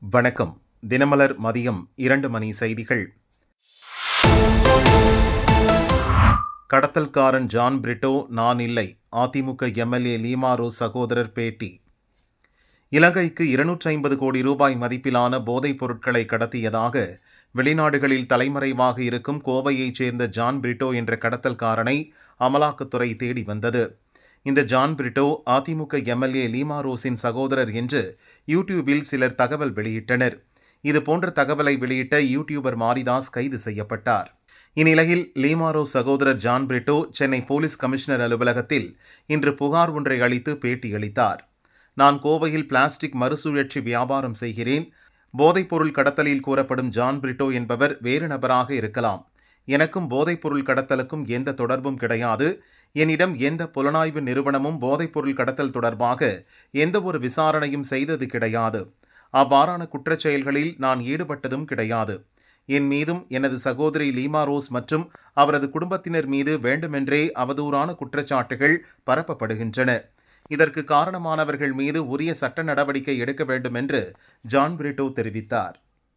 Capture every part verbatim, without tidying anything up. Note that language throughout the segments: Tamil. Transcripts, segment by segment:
வணக்கம். தினமலர் மதியம் இரண்டு மணி செய்திகள். கடத்தல்காரன் ஜான் பிரிட்டோ நான் இல்லை. அதிமுக எம்எல்ஏ லீமா ரோஸ் சகோதரர் பேட்டி. இலங்கைக்கு இருநூற்றி ஐம்பது கோடி ரூபாய் மதிப்பிலான போதைப் பொருட்களை கடத்தியதாக வெளிநாடுகளில் தலைமறைவாக இருக்கும் கோவையைச் சேர்ந்த ஜான் பிரிட்டோ என்ற கடத்தல்காரனை அமலாக்கத்துறை தேடி வந்தது. இந்த ஜான் பிரிட்டோ அதிமுக எம்எல்ஏ லீமா ரோஸின் சகோதரர் என்று யூடியூபில் சிலர் தகவல் வெளியிட்டனர். இதுபோன்ற தகவலை வெளியிட்ட யூடியூபர் மாரிதாஸ் கைது செய்யப்பட்டார். இந்நிலையில் லீமா ரோஸ் சகோதரர் ஜான் பிரிட்டோ சென்னை போலீஸ் கமிஷனர் அலுவலகத்தில் இன்று புகார் ஒன்றை அளித்து பேட்டியளித்தார். நான் கோவையில் பிளாஸ்டிக் மறுசுழற்சி வியாபாரம் செய்கிறேன். போதைப்பொருள் கடத்தலில் கூறப்படும் ஜான் பிரிட்டோ என்பவர் வேறு நபராக இருக்கலாம். எனக்கும் போதைப்பொருள் கடத்தலுக்கும் எந்த தொடர்பும் கிடையாது. என்னிடம் எந்த புலனாய்வு நிறுவனமும் போதைப்பொருள் கடத்தல் தொடர்பாக எந்த ஒரு விசாரணையும் செய்தது கிடையாது. அவ்வாறான குற்றச்செயல்களில் நான் ஈடுபட்டதும் கிடையாது. என் மீதும் எனது சகோதரி லீமா ரோஸ் மற்றும் அவரது குடும்பத்தினர் மீது வேண்டுமென்றே அவதூறான குற்றச்சாட்டுகள் பரப்பப்படுகின்றன. இதற்கு காரணமானவர்கள் மீது உரிய சட்ட நடவடிக்கை எடுக்க வேண்டும் என்று ஜான் பிரிட்டோ தெரிவித்தார்.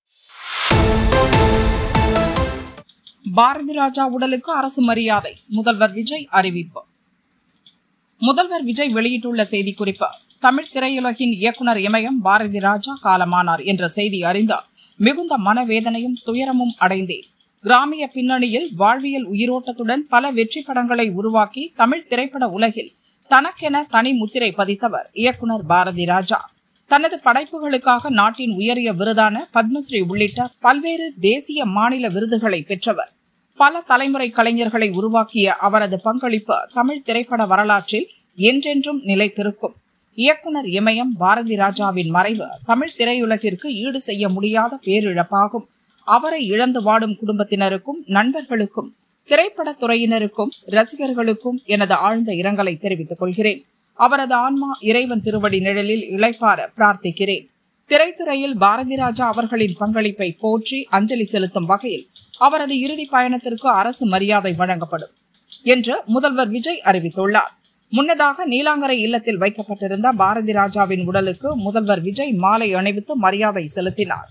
பாரதி ராஜா உடலுக்கு அரசு மரியாதை, முதல்வர் விஜய் அறிவிப்பு. முதல்வர் விஜய் வெளியிட்டுள்ள செய்திக்குறிப்பு: தமிழ் திரையுலகின் இயக்குனர் இமயம் பாரதி ராஜா காலமானார் என்ற செய்தி அறிந்தார் மிகுந்த மனவேதனையும் துயரமும் அடைந்தேன். கிராமிய பின்னணியில் வாழ்வியல் உயிரோட்டத்துடன் பல வெற்றி படங்களை உருவாக்கி தமிழ் திரைப்பட உலகில் தனக்கென தனி முத்திரை பதித்தவர் இயக்குனர் பாரதி ராஜா. தனது படைப்புகளுக்காக நாட்டின் உயரிய விருதான பத்மஸ்ரீ உள்ளிட்ட பல்வேறு தேசிய மாநில விருதுகளை பெற்றவர். பல தலைமுறை கலைஞர்களை உருவாக்கிய அவரது பங்களிப்பு தமிழ் திரைப்பட வரலாற்றில் என்றென்றும் நிலைத்திருக்கும். இயக்குனர் இமயம் பாரதி ராஜாவின் மறைவு தமிழ் திரையுலகிற்கு ஈடு செய்ய முடியாத பேரிழப்பாகும். அவரை இழந்து வாடும் குடும்பத்தினருக்கும், நண்பர்களுக்கும், திரைப்படத் துறையினருக்கும், ரசிகர்களுக்கும் எனது ஆழ்ந்த இரங்கலை தெரிவித்துக் கொள்கிறேன். அவரது ஆன்மா இறைவன் திருவடி நிழலில் இளைப்பார பிரார்த்திக்கிறேன். திரைத்துறையில் பாரதி ராஜா அவர்களின் பங்களிப்பை போற்றி அஞ்சலி செலுத்தும் வகையில் அவரது இறுதி பயணத்திற்கு அரசு மரியாதை வழங்கப்படும் என்று முதல்வர் விஜய் அறிவித்துள்ளார். முன்னதாக நீலாங்கரை இல்லத்தில் வைக்கப்பட்டிருந்த பாரதி ராஜாவின் உடலுக்கு முதல்வர் விஜய் மாலை அணிவித்து மரியாதை செலுத்தினார்.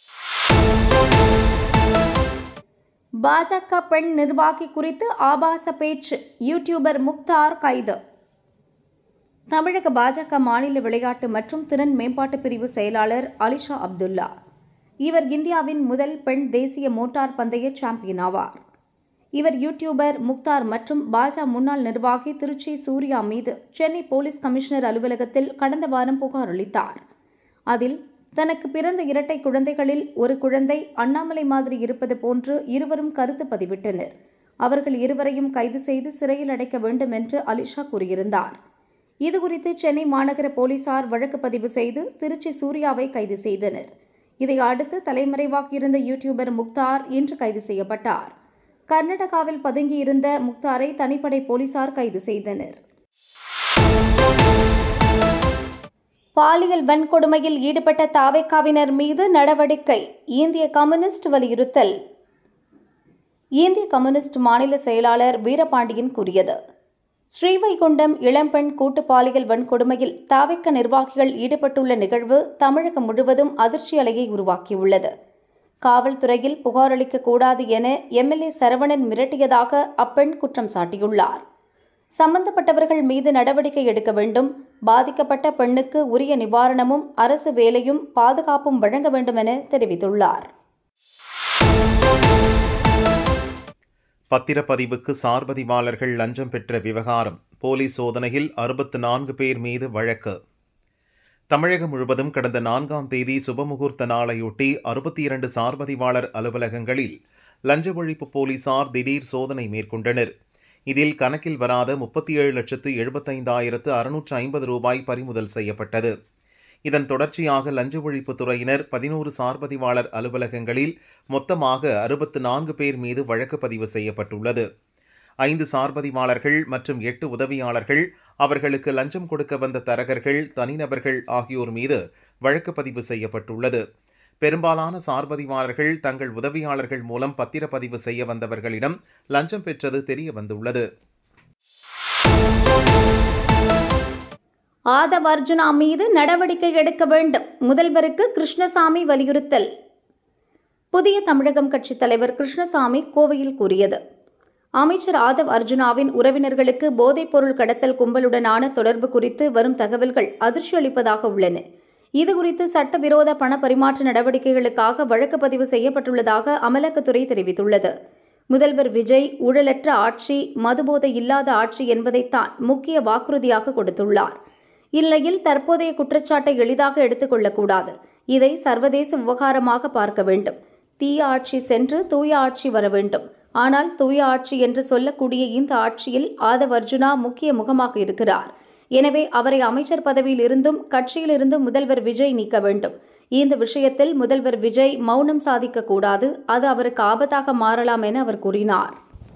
பாஜக பெண் நிர்வாகி குறித்து ஆபாச பேச்சு, யூடியூபர் முக்தார் கைது. தமிழக பாஜக மாநில விளையாட்டு மற்றும் திறன் மேம்பாட்டு பிரிவு செயலாளர் அலிஷா அப்துல்லா. இவர் இந்தியாவின் முதல் பெண் தேசிய மோட்டார் பந்தய சாம்பியன் ஆவார். இவர் யூடியூபர் முக்தார் மற்றும் பாஜ முன்னாள் நிர்வாகி திருச்சி சூர்யா மீது சென்னை போலீஸ் கமிஷனர் அலுவலகத்தில் கடந்த வாரம் புகார் அளித்தார். அதில் தனக்கு பிறந்த இரட்டை குழந்தைகளில் ஒரு குழந்தை அண்ணாமலை மாதிரி இருப்பது போன்று இருவரும் கருத்து பதிவிட்டனர். அவர்கள் இருவரையும் கைது செய்து சிறையில் அடைக்க வேண்டும் என்று அலிஷா கூறியிருந்தார். இதுகுறித்து சென்னை மாநகர போலீசார் வழக்கு பதிவு செய்து திருச்சி சூர்யாவை கைது செய்தனர். இதை அடுத்து தலைமறைவாக இருந்த யூடியூபர் முக்தார் இன்று கைது செய்யப்பட்டார். கர்நாடகாவில் பதுங்கியிருந்த முக்தாரை தனிப்படை போலீசார் கைது செய்தனர். பாலியல் வன்கொடுமையில் ஈடுபட்ட தாவேகாவினர் மீது நடவடிக்கை, இந்திய கம்யூனிஸ்ட் வலியுறுத்தல். இந்திய கம்யூனிஸ்ட் மாநில செயலாளர் வீரபாண்டியன் கூறியது: ஸ்ரீவைகுண்டம் இளம்பெண் கூட்டு பாலியல் வன்கொடுமையில் தாவேகா நிர்வாகிகள் ஈடுபட்டுள்ள நிகழ்வு தமிழகம் முழுவதும் அதிர்ச்சி அலையை உருவாக்கியுள்ளது. காவல்துறையில் புகார் அளிக்கக்கூடாது என எம்எல்ஏ சரவணன் மிரட்டியதாக அப்பெண் குற்றம் சாட்டியுள்ளார். சம்பந்தப்பட்டவர்கள் மீது நடவடிக்கை எடுக்க வேண்டும். பாதிக்கப்பட்ட பெண்ணுக்கு உரிய நிவாரணமும் அரசு வேலையும் பாதுகாப்பும் வழங்க வேண்டும் என தெரிவித்துள்ளார். பத்திரப்பதிவுக்கு சார்பதிவாளர்கள் லஞ்சம் பெற்ற விவகாரம், போலீஸ் சோதனையில் அறுபத்து நான்கு பேர் மீது வழக்கு. தமிழகம் முழுவதும் கடந்த நான்காம் தேதி சுபமுகூர்த்த நாளையொட்டி அறுபத்தி இரண்டு சார்பதிவாளர் அலுவலகங்களில் லஞ்ச ஒழிப்பு போலீசார் திடீர் சோதனை மேற்கொண்டனர். இதில் கணக்கில் வராத முப்பத்தி ஏழு லட்சத்து எழுபத்தைந்தாயிரத்து அறுநூற்று ஐம்பது ரூபாய் பறிமுதல் செய்யப்பட்டது. இதன் தொடர்ச்சியாக லஞ்ச ஒழிப்பு துறையினர் பதினோரு சார்பதிவாளர் அலுவலகங்களில் மொத்தமாக அறுபத்து நான்கு பேர் மீது வழக்கு பதிவு செய்யப்பட்டுள்ளது. ஐந்து சார்பதிவாளர்கள் மற்றும் எட்டு உதவியாளர்கள், அவர்களுக்கு லஞ்சம் கொடுக்க வந்த தரகர்கள், தனிநபர்கள் ஆகியோர் மீது வழக்கு பதிவு செய்யப்பட்டுள்ளது. பெரும்பாலான சார்பதிவாளர்கள் தங்கள் உதவியாளர்கள் மூலம் பத்திரப்பதிவு செய்ய வந்தவர்களிடம் லஞ்சம் பெற்றது தெரிய வந்துள்ளது. ஆதவ் அர்ஜுனா மீது நடவடிக்கை எடுக்க வேண்டும், முதல்வருக்கு கிருஷ்ணசாமி வலியுறுத்தல். புதிய தமிழகம் கட்சித் தலைவர் கிருஷ்ணசாமி கோவையில் கூறியது. அமைச்சர் ஆதவ் அர்ஜுனாவின் உறவினர்களுக்கு போதைப்பொருள் கடத்தல் கும்பலுடனான தொடர்பு குறித்து வரும் தகவல்கள் அதிர்ச்சி அளிப்பதாக உள்ளன. இதுகுறித்து சட்டவிரோத பண பரிமாற்ற நடவடிக்கைகளுக்காக வழக்கு பதிவு செய்யப்பட்டுள்ளதாக அமலாக்கத்துறை தெரிவித்துள்ளது. முதல்வர் விஜய் ஊழலற்ற ஆட்சி, மதுபோதை இல்லாத ஆட்சி என்பதைத்தான் முக்கிய வாக்குறுதியாக கொடுத்துள்ளார். இந்நிலையில் தற்போதைய குற்றச்சாட்டை எளிதாக எடுத்துக் கொள்ளக்கூடாது. இதை சர்வதேச விவகாரமாக பார்க்க வேண்டும். தீய ஆட்சி சென்று தூய ஆட்சி வர வேண்டும். ஆனால் தூய ஆட்சி என்று சொல்லக்கூடிய இந்த ஆட்சியில் ஆதவ் அர்ஜுனா முக்கிய முகமாக இருக்கிறார். எனவே அவரை அமைச்சர் பதவியில் இருந்தும் கட்சியிலிருந்தும் முதல்வர் விஜய் நீக்க வேண்டும். இந்த விஷயத்தில் முதல்வர் விஜய் மௌனம் சாதிக்க கூடாது. அது அவருக்கு ஆபத்தாக மாறலாம் என அவர் கூறினார்.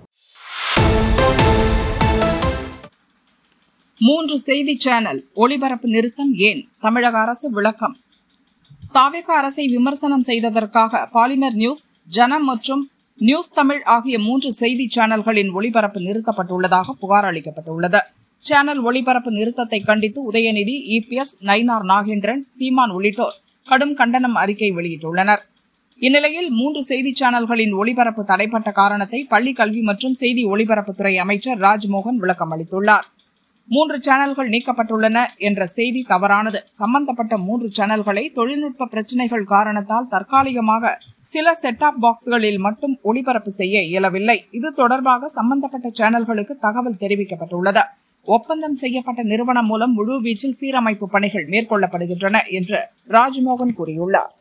மூன்று செய்தி சேனல் ஒளிபரப்பு நிறுத்தம் ஏன்? தமிழக அரசு விளக்கம். தாவேக அரசை விமர்சனம் செய்ததற்காக பாலிமர் நியூஸ், ஜனம் மற்றும் நியூஸ் தமிழ் ஆகிய மூன்று செய்தி சேனல்களின் ஒளிபரப்பு நிறுத்தப்பட்டுள்ளதாக புகார் அளிக்கப்பட்டுள்ளது. சேனல் ஒளிபரப்பு நிறுத்தத்தை கண்டித்து உதயநிதி, இபிஎஸ், நயினார் நாகேந்திரன், சீமான் உள்ளிட்டோர் கடும் கண்டனம் அறிக்கை வெளியிட்டுள்ளனர். இந்நிலையில் மூன்று செய்தி சேனல்களின் ஒளிபரப்பு தடைப்பட்ட காரணத்தை பள்ளி கல்வி மற்றும் செய்தி ஒளிபரப்புத்துறை அமைச்சர் ராஜ்மோகன் விளக்கம் அளித்துள்ளார். மூன்று சேனல்கள் நீக்கப்பட்டுள்ளன என்ற செய்தி தவறானது. சம்பந்தப்பட்ட மூன்று சேனல்களை தொழில்நுட்ப பிரச்சினைகள் காரணத்தால் தற்காலிகமாக சில செட் ஆப் பாக்ஸ்களில் மட்டும் ஒளிபரப்பு செய்ய இயலவில்லை. இது தொடர்பாக சம்பந்தப்பட்ட சேனல்களுக்கு தகவல் தெரிவிக்கப்பட்டுள்ளது. ஒப்பந்தம் செய்யப்பட்ட நிறுவனம் மூலம் முழு வீச்சில் சீரமைப்பு பணிகள் மேற்கொள்ளப்படுகின்றன என்று ராஜ்மோகன் கூறியுள்ளார்.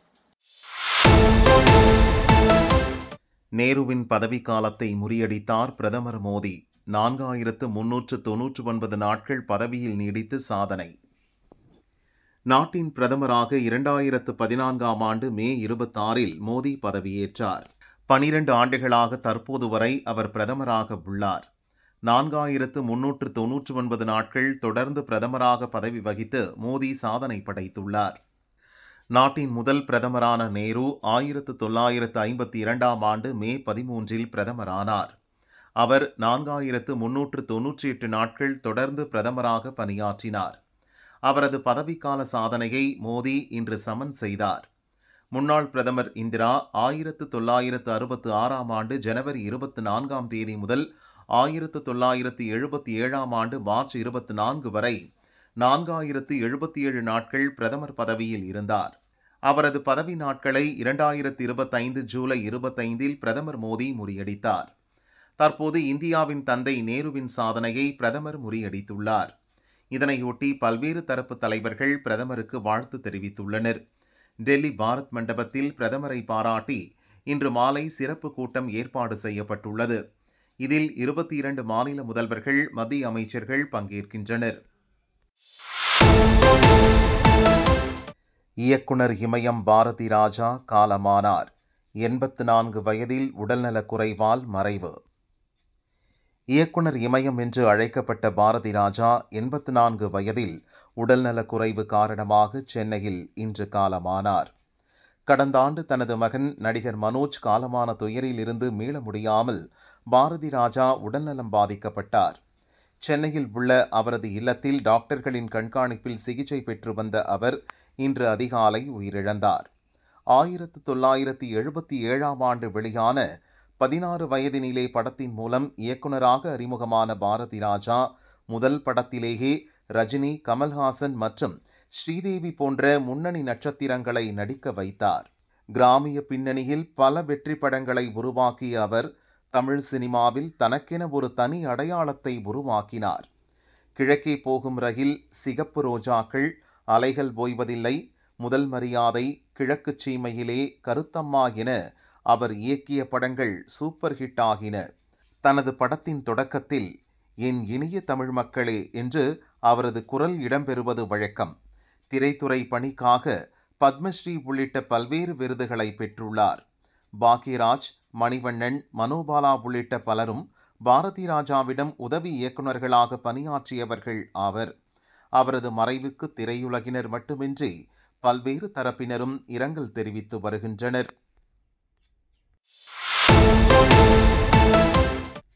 நேருவின் பதவிக்காலத்தை முறியடித்தார் பிரதமர் மோடி. நான்காயிரத்து முன்னூற்று தொன்னூற்று ஒன்பது நாட்கள் பதவியில் நீடித்து சாதனை. நாட்டின் பிரதமராக இரண்டாயிரத்து பதினான்காம் ஆண்டு மே இருபத்தாறில் மோடி பதவியேற்றார். பனிரண்டு ஆண்டுகளாக தற்போது வரை அவர் பிரதமராக உள்ளார். நான்காயிரத்து முன்னூற்று தொன்னூற்று ஒன்பது நாட்கள் தொடர்ந்து பிரதமராக பதவி வகித்து மோடி சாதனை படைத்துள்ளார். நாட்டின் முதல் பிரதமரான நேரு ஆயிரத்து தொள்ளாயிரத்து ஐம்பத்தி இரண்டாம் ஆண்டு மே பதிமூன்றில் பிரதமரானார். அவர் நான்காயிரத்து முன்னூற்று தொன்னூற்றி எட்டு நாட்கள் தொடர்ந்து பிரதமராக பணியாற்றினார். அவரது பதவிக்கால சாதனையை மோடி இன்று சமன் செய்தார். முன்னாள் பிரதமர் இந்திரா ஆயிரத்து தொள்ளாயிரத்து அறுபத்தி ஆறாம் ஆண்டு ஜனவரி இருபத்தி நான்காம் தேதி முதல் ஆயிரத்து தொள்ளாயிரத்து எழுபத்தி ஏழாம் ஆண்டு மார்ச் இருபத்தி நான்கு வரை நான்காயிரத்து எழுபத்தி ஏழு நாட்கள் பிரதமர் பதவியில் இருந்தார். அவரது பதவி நாட்களை இரண்டாயிரத்து இருபத்தைந்து ஜூலை இருபத்தைந்தில் பிரதமர் மோடி முறியடித்தார். தற்போது இந்தியாவின் தந்தை நேருவின் சாதனையை பிரதமர் முறியடித்துள்ளார். இதனையொட்டி பல்வேறு தரப்பு தலைவர்கள் பிரதமருக்கு வாழ்த்து தெரிவித்துள்ளனர். டெல்லி பாரத் மண்டபத்தில் பிரதமரை பாராட்டி இன்று மாலை சிறப்பு கூட்டம் ஏற்பாடு செய்யப்பட்டுள்ளது. இதில் இருபத்தி இரண்டு மாநில முதல்வர்கள், மத்திய அமைச்சர்கள் பங்கேற்கின்றனர். இயக்குனர் இமயம் பாரதி ராஜா காலமானார். எண்பத்து நான்கு வயதில் உடல்நலக் குறைவால் மறைவு. இயக்குனர் இமயம் என்று அழைக்கப்பட்ட பாரதி ராஜா எண்பத்து நான்கு வயதில் உடல்நலக் குறைவு காரணமாக சென்னையில் இன்று காலமானார். கடந்த ஆண்டு தனது மகன் நடிகர் மனோஜ் காலமான துயரில் இருந்து மீள முடியாமல் பாரதி ராஜா உடல்நலம் பாதிக்கப்பட்டார். சென்னையில் உள்ள அவரது இல்லத்தில் டாக்டர்களின் கண்காணிப்பில் சிகிச்சை பெற்று வந்த அவர் இன்று அதிகாலை உயிரிழந்தார். ஆயிரத்து தொள்ளாயிரத்து எழுபத்தி ஏழாம் ஆண்டு வெளியான பதினாறு வயதினிலே படத்தின் மூலம் இயக்குநராக அறிமுகமான பாரதி ராஜா முதல் படத்திலேயே ரஜினி, கமல்ஹாசன் மற்றும் ஸ்ரீதேவி போன்ற முன்னணி நட்சத்திரங்களை நடிக்க வைத்தார். கிராமிய பின்னணியில் பல வெற்றி படங்களை உருவாக்கிய அவர் தமிழ் சினிமாவில் தனக்கென ஒரு தனி அடையாளத்தை உருவாக்கினார். கிழக்கே போகும் ரயில், சிகப்பு ரோஜாக்கள், அலைகள் ஓய்வதில்லை, முதல் மரியாதை, கிழக்குச் சீமையிலே, கருத்தம்மா என அவர் இயக்கிய படங்கள் சூப்பர் ஹிட் ஆகின. தனது படத்தின் தொடக்கத்தில் என் இனிய தமிழ் மக்களே என்று அவரது குரல் இடம்பெறுவது வழக்கம். திரைத்துறை பணிக்காக பத்மஸ்ரீ உள்ளிட்ட பல்வேறு விருதுகளை பெற்றுள்ளார். பாக்யராஜ், மணிவண்ணன், மனோபாலா உள்ளிட்ட பலரும் பாரதி ராஜாவிடம் உதவி இயக்குநர்களாக பணியாற்றியவர்கள் ஆவர். அவரது மறைவுக்கு திரையுலகினர் மட்டுமின்றி பல்வேறு தரப்பினரும் இரங்கல் தெரிவித்து வருகின்றனர்.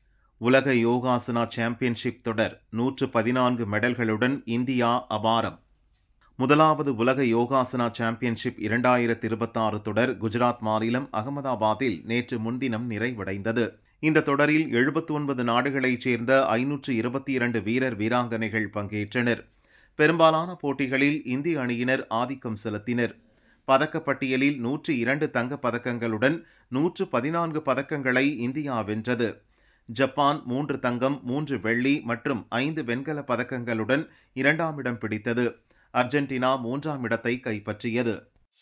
உலக யோகாசனா சாம்பியன்ஷிப் தொடர் நூற்று பதினான்கு மெடல்களுடன் இந்தியா அபாரம். முதலாவது உலக யோகாசனா சாம்பியன்ஷிப் இரண்டாயிரத்தி இருபத்தாறு தொடர் குஜராத் மாநிலம் அகமதாபாத்தில் நேற்று முன்தினம் நிறைவடைந்தது. இந்த தொடரில் எழுபத்தி ஒன்பது நாடுகளைச் சேர்ந்த ஐநூற்று இருபத்தி இரண்டு வீரர் வீராங்கனைகள் பங்கேற்றனர். பெரும்பாலான போட்டிகளில் இந்திய அணியினர் ஆதிக்கம் செலுத்தினர். பதக்கப்பட்டியலில் நூற்று இரண்டு தங்கப் பதக்கங்களுடன் நூற்று பதினான்கு பதக்கங்களை இந்தியா வென்றது. ஜப்பான் மூன்று தங்கம், மூன்று வெள்ளி மற்றும் ஐந்து வெண்கல பதக்கங்களுடன் இரண்டாம் இடம் பிடித்தது. அர்ஜென்டினா மூன்றாம் இடத்தை கைப்பற்றியது.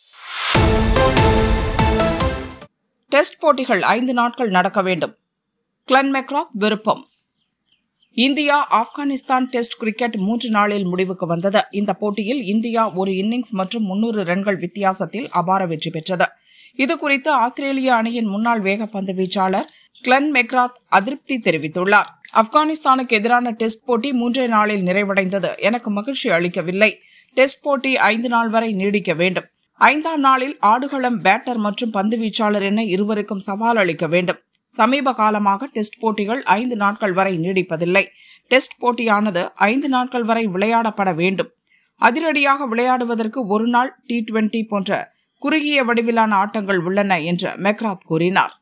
டெஸ்ட் போட்டிகள் ஐந்து நாட்கள் நடக்க வேண்டும். கிளென் மெக்ராத் விருப்பம். இந்தியா ஆப்கானிஸ்தான் டெஸ்ட் கிரிக்கெட் மூன்று நாளில் முடிவுக்கு வந்தது. இந்த போட்டியில் இந்தியா ஒரு இன்னிங்ஸ் மற்றும் முன்னூறு ரன்கள் வித்தியாசத்தில் அபார வெற்றி பெற்றது. இதுகுறித்து ஆஸ்திரேலிய அணியின் முன்னாள் வேகப்பந்து வீச்சாளர் கிளென் மெக்ராத் அதிருப்தி தெரிவித்துள்ளார். ஆப்கானிஸ்தானுக்கு எதிரான டெஸ்ட் போட்டி மூன்றே நாளில் நிறைவடைந்தது. எனக்கு மகிழ்ச்சி அளிக்கவில்லை. டெஸ்ட் போட்டி ஐந்து நாள் வரை நீடிக்க வேண்டும். ஐந்தாம் நாளில் ஆடுகளம், பேட்டர் மற்றும் பந்து வீச்சாளர் என இருவருக்கும் சவால் அளிக்க வேண்டும். சமீப காலமாக டெஸ்ட் போட்டிகள் ஐந்து நாட்கள் வரை நீடிப்பதில்லை. டெஸ்ட் போட்டியானது ஐந்து நாட்கள் வரை விளையாடப்பட வேண்டும். அதிரடியாக விளையாடுவதற்கு ஒரு நாள் டி டுவெண்டி போன்ற குறுகிய வடிவிலான ஆட்டங்கள் உள்ளன என்று மெக்ராத் கூறினார்.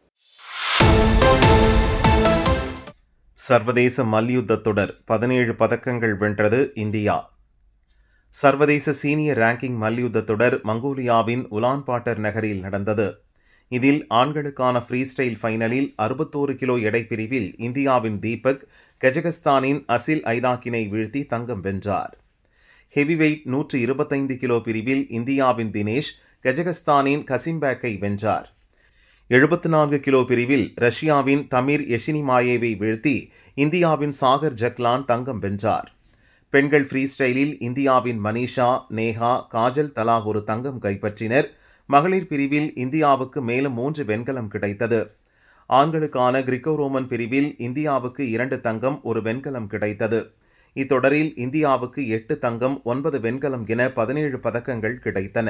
சர்வதேச மல்யுத்த தொடர் பதினேழு பதக்கங்கள் வென்றது இந்தியா. சர்வதேச சீனியர் ரேங்கிங் மல்யுத்த தொடர் மங்கோலியாவின் உலான்பாட்டர் நகரில் நடந்தது. இதில் ஆண்களுக்கான ஃப்ரீ ஸ்டைல் ஃபைனலில் அறுபத்தோரு கிலோ எடை பிரிவில் இந்தியாவின் தீபக் கஜகஸ்தானின் அசில் ஐதாக்கினை வீழ்த்தி தங்கம் வென்றார். ஹெவிவெயிட் நூற்று இருபத்தைந்து கிலோ பிரிவில் இந்தியாவின் தினேஷ் கஜகஸ்தானின் கசிம்பேக்கை வென்றார். எழுபத்தி நான்கு கிலோ பிரிவில் ரஷ்யாவின் தமிர் எஷினிமாயேவை வீழ்த்தி இந்தியாவின் சாகர் ஜக்லான் தங்கம் வென்றார். பெண்கள் ஃப்ரீ ஸ்டைலில் இந்தியாவின் மனிஷா, நேஹா, காஜல் தலா ஒரு தங்கம் கைப்பற்றினர். மகளிர் பிரிவில் இந்தியாவுக்கு மேலும் மூன்று வெண்கலம் கிடைத்தது. ஆண்களுக்கான கிரிக்கோ ரோமன் பிரிவில் இந்தியாவுக்கு இரண்டு தங்கம், ஒரு வெண்கலம் கிடைத்தது. இத்தொடரில் இந்தியாவுக்கு எட்டு தங்கம், ஒன்பது வெண்கலம் என பதினேழு பதக்கங்கள் கிடைத்தன.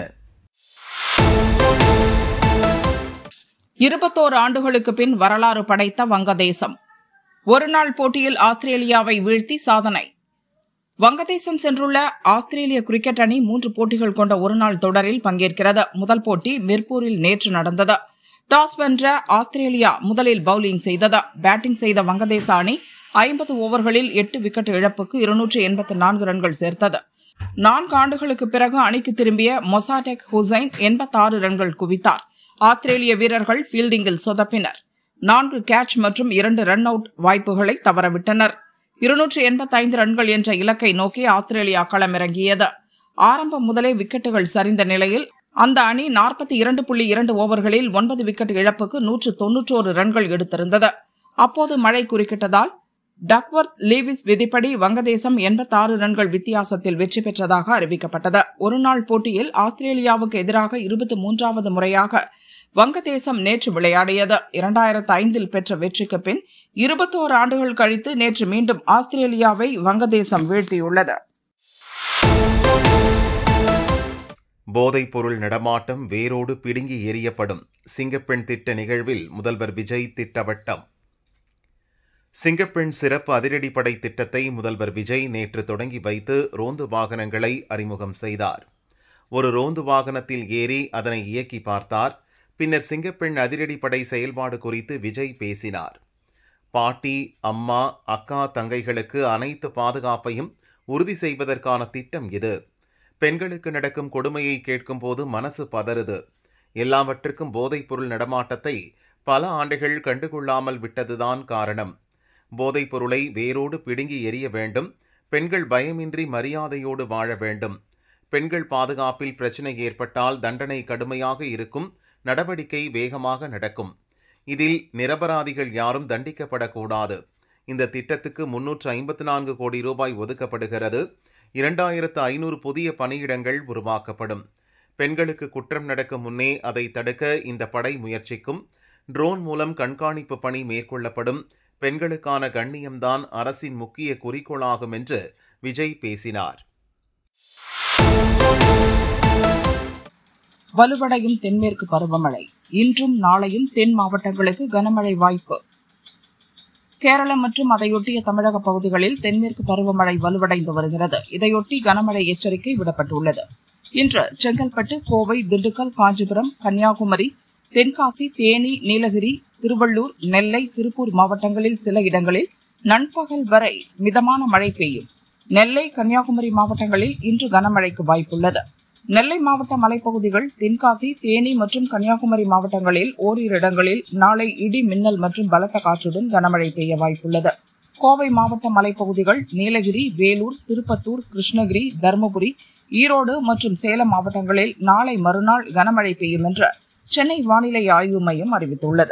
இருபத்தோரு ஆண்டுகளுக்கு பின் வரலாறு படைத்த வங்கதேசம். ஒருநாள் போட்டியில் ஆஸ்திரேலியாவை வீழ்த்தி சாதனை. வங்கதேசம் சென்றுள்ள ஆஸ்திரேலிய கிரிக்கெட் அணி மூன்று போட்டிகள் கொண்ட ஒருநாள் தொடரில் பங்கேற்கிறது. முதல் போட்டி மிர்பூரில் நேற்று நடந்தது. டாஸ் வென்ற ஆஸ்திரேலியா முதலில் பவுலிங் செய்தது. பேட்டிங் செய்த வங்கதேச அணி ஐம்பது ஓவர்களில் எட்டு விக்கெட் இழப்புக்கு இருநூற்று எண்பத்தி நான்கு ரன்கள் சேர்த்தது. நான்கு ஆண்டுகளுக்கு பிறகு அணிக்கு திரும்பிய மொசாடெக் ஹுசைன் எண்பத்தாறு ரன்கள் குவித்தார். ஆஸ்திரேலிய வீரர்கள் ஃபீல்டிங்கில் சொதப்பினர். நான்கு கேட்ச் மற்றும் இரண்டு ரன் அவுட் வாய்ப்புகளை தவறவிட்டனர். இருநூற்று எண்பத்தி ஐந்து ரன்கள் என்ற இலக்கை நோக்கி ஆஸ்திரேலியா களமிறங்கியது. ஆரம்பம் முதலே விக்கெட்டுகள் சரிந்த நிலையில் அந்த அணி நாற்பத்தி இரண்டு புள்ளி இரண்டு ஓவர்களில் ஒன்பது விக்கெட் இழப்புக்கு நூற்று தொன்னூற்றோரு ரன்கள் எடுத்திருந்தது. அப்போது மழை குறுக்கிட்டதால் டக்வர்த் லீவிஸ் விதிப்படி வங்கதேசம் எண்பத்தாறு ரன்கள் வித்தியாசத்தில் வெற்றி பெற்றதாக அறிவிக்கப்பட்டது. ஒருநாள் போட்டியில் ஆஸ்திரேலியாவுக்கு எதிராக இருபத்தி மூன்றாவது முறையாக வங்கதேசம் நேற்று விளையாடியது. இரண்டாயிரத்து ஐந்தில் பெற்ற வெற்றிக்கு பின் இருபத்தோரு ஆண்டுகள் கழித்து நேற்று மீண்டும் ஆஸ்திரேலியாவை வங்கதேசம் வீழ்த்தியுள்ளது. போதைப் பொருள் நடமாட்டம் வேரோடு பிடுங்கி எறியப்படும். சிங்கப்பெண் திட்ட நிகழ்வில் முதல்வர் விஜய் திட்டவட்டம். சிங்கப்பெண் சிறப்பு அதிரடிப்படை திட்டத்தை முதல்வர் விஜய் நேற்று தொடங்கி வைத்து ரோந்து வாகனங்களை அறிமுகம் செய்தார். ஒரு ரோந்து வாகனத்தில் ஏறி அதனை இயக்கி பார்த்தார். பின்னர் சிங்கப்பெண் அதிரடிப்படை செயல்பாடு குறித்து விஜய் பேசினார். பாட்டி, அம்மா, அக்கா, தங்கைகளுக்கு அனைத்து பாதுகாப்பையும் உறுதி செய்வதற்கான திட்டம் இது. பெண்களுக்கு நடக்கும் கொடுமையை கேட்கும் போது மனசு பதறுது. எல்லாவற்றுக்கும் போதைப் பொருள் நடமாட்டத்தை பல ஆண்டுகள் கண்டுகொள்ளாமல் விட்டதுதான் காரணம். போதைப் பொருளை வேரோடு பிடுங்கி எறிய வேண்டும். பெண்கள் பயமின்றி மரியாதையோடு வாழ வேண்டும். பெண்கள் பாதுகாப்பில் பிரச்சினை ஏற்பட்டால் தண்டனை கடுமையாக இருக்கும். நடவடிக்கை வேகமாக நடக்கும். இதில் நிரபராதிகள் யாரும் தண்டிக்கப்படக்கூடாது. இந்த திட்டத்துக்கு முன்னூற்று ஐம்பத்தி நான்கு கோடி ரூபாய் ஒதுக்கப்படுகிறது. இரண்டாயிரத்து ஐநூறு புதிய பணியிடங்கள் உருவாக்கப்படும். பெண்களுக்கு குற்றம் நடக்கும் முன்னே அதை தடுக்க இந்த படை முயற்சிக்கும். ட்ரோன் மூலம் கண்காணிப்பு பணி மேற்கொள்ளப்படும். பெண்களுக்கான கண்ணியம்தான் அரசின் முக்கிய குறிக்கோளாகும் என்று விஜய் பேசினார். வலுவடையும் தென்மேற்கு பருவமழை. இன்றும் நாளையும் தென் மாவட்டங்களுக்கு கனமழை வாய்ப்பு. கேரளம் மற்றும் அதையொட்டிய தமிழக பகுதிகளில் தென்மேற்கு பருவமழை வலுவடைந்து வருகிறது. இதையொட்டி கனமழை எச்சரிக்கை விடப்பட்டுள்ளது. இன்று செங்கல்பட்டு, கோவை, திண்டுக்கல், காஞ்சிபுரம், கன்னியாகுமரி, தென்காசி, தேனி, நீலகிரி, திருவள்ளூர், நெல்லை, திருப்பூர் மாவட்டங்களில் சில இடங்களில் நண்பகல் வரை மிதமான மழை பெய்யும். நெல்லை, கன்னியாகுமரி மாவட்டங்களில் இன்று கனமழைக்கு வாய்ப்புள்ளது. நெல்லை மாவட்ட மலைப்பகுதிகள், தென்காசி, தேனி மற்றும் கன்னியாகுமரி மாவட்டங்களில் ஓரிரு இடங்களில் நாளை இடி, மின்னல் மற்றும் பலத்த காற்றுடன் கனமழை பெய்ய வாய்ப்புள்ளது. கோவை மாவட்ட மலைப்பகுதிகள், நீலகிரி, வேலூர், திருப்பத்தூர், கிருஷ்ணகிரி, தருமபுரி, ஈரோடு மற்றும் சேலம் மாவட்டங்களில் நாளை மறுநாள் கனமழை பெய்யும் என்று சென்னை வானிலை ஆய்வு மையம் அறிவித்துள்ளது.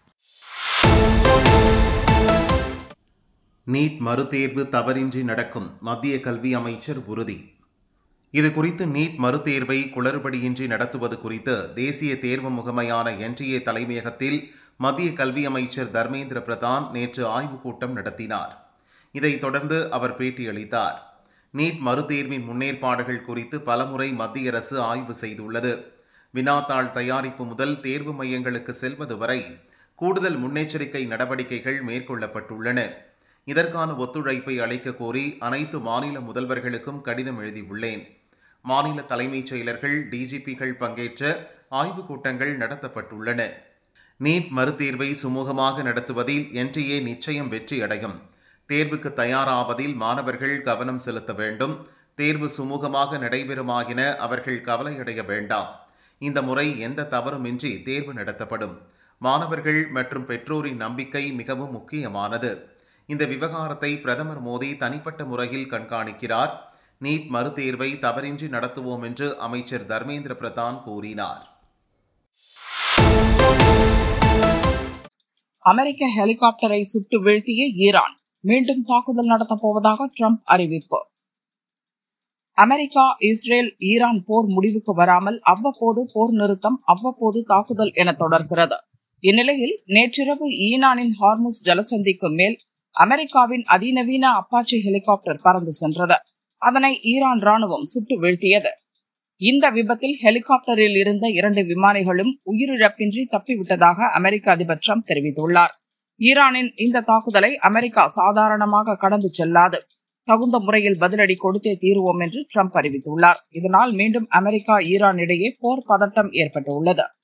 நீட் மறுதேர்வு தவறின்றி நடக்கும், மத்திய கல்வி அமைச்சர் உறுதி. இதுகுறித்து நீட் மறுதேர்வை குளறுபடியின்றி நடத்துவது குறித்து தேசிய தேர்வு முகமையான என்டிஏ தலைமையகத்தில் மத்திய கல்வி அமைச்சர் தர்மேந்திர பிரதான் நேற்று ஆய்வுக் கூட்டம் நடத்தினார். இதைத் தொடர்ந்து அவர் பேட்டியளித்தார். நீட் மறுதேர்வின் முன்னேற்பாடுகள் குறித்து பலமுறை மத்திய அரசு ஆய்வு செய்துள்ளது. வினாத்தாள் தயாரிப்பு முதல் தேர்வு மையங்களுக்கு செல்வது வரை கூடுதல் முன்னெச்சரிக்கை நடவடிக்கைகள் மேற்கொள்ளப்பட்டுள்ளன. இதற்கான ஒத்துழைப்பை அளிக்க கோரி அனைத்து மாநில முதல்வர்களுக்கும் கடிதம் எழுதியுள்ளேன். மாநில தலைமைச் செயலர்கள், டிஜிபிகள் பங்கேற்ற ஆய்வுக் கூட்டங்கள் நடத்தப்பட்டுள்ளன. நீட் மறுதேர்வை சுமூகமாக நடத்துவதில் என்டிஏ நிச்சயம் வெற்றி அடையும். தேர்வுக்கு தயாராவதில் மாணவர்கள் கவனம் செலுத்த வேண்டும். தேர்வு சுமூகமாக நடைபெறுமாயின அவர்கள் கவலையடைய வேண்டாம். இந்த முறை எந்த தவறுமின்றி தேர்வு நடத்தப்படும். மாணவர்கள் மற்றும் பெற்றோரின் நம்பிக்கை மிகவும் முக்கியமானது. இந்த விவகாரத்தை பிரதமர் மோடி தனிப்பட்ட முறையில் கண்காணிக்கிறார். நீட் மறுதேர்வை தவறின்றி நடத்துவோம் என்று அமைச்சர் தர்மேந்திர பிரதான் கூறினார். அமெரிக்க ஹெலிகாப்டரை சுட்டு வீழ்த்திய ஈரான் மீண்டும் தாக்குதல் நடத்தப் போவதாக ட்ரம்ப் அறிவிப்பு. அமெரிக்கா, இஸ்ரேல், ஈரான் போர் முடிவுக்கு வராமல் அவ்வப்போது போர் நிறுத்தம், அவ்வப்போது தாக்குதல் என தொடர்கிறது. இந்நிலையில் நேற்றிரவு ஈரானின் ஹார்முஸ் ஜலசந்திக்கு மேல் அமெரிக்காவின் அதிநவீன அப்பாச்சி ஹெலிகாப்டர் பறந்து சென்றது. அதனை ஈரான் ராணுவம் சுட்டு வீழ்த்தியது. இந்த விபத்தில் ஹெலிகாப்டரில் இருந்த இரண்டு விமானிகளும் உயிரிழப்பின்றி தப்பிவிட்டதாக அமெரிக்க அதிபர் ட்ரம்ப் தெரிவித்துள்ளார். ஈரானின் இந்த தாக்குதலை அமெரிக்கா சாதாரணமாக கடந்து செல்லாது, தகுந்த முறையில் பதிலடி கொடுத்தே தீருவோம் என்று ட்ரம்ப் அறிவித்துள்ளார். இதனால் மீண்டும் அமெரிக்கா, ஈரான் இடையே போர் பதட்டம் ஏற்பட்டுள்ளது.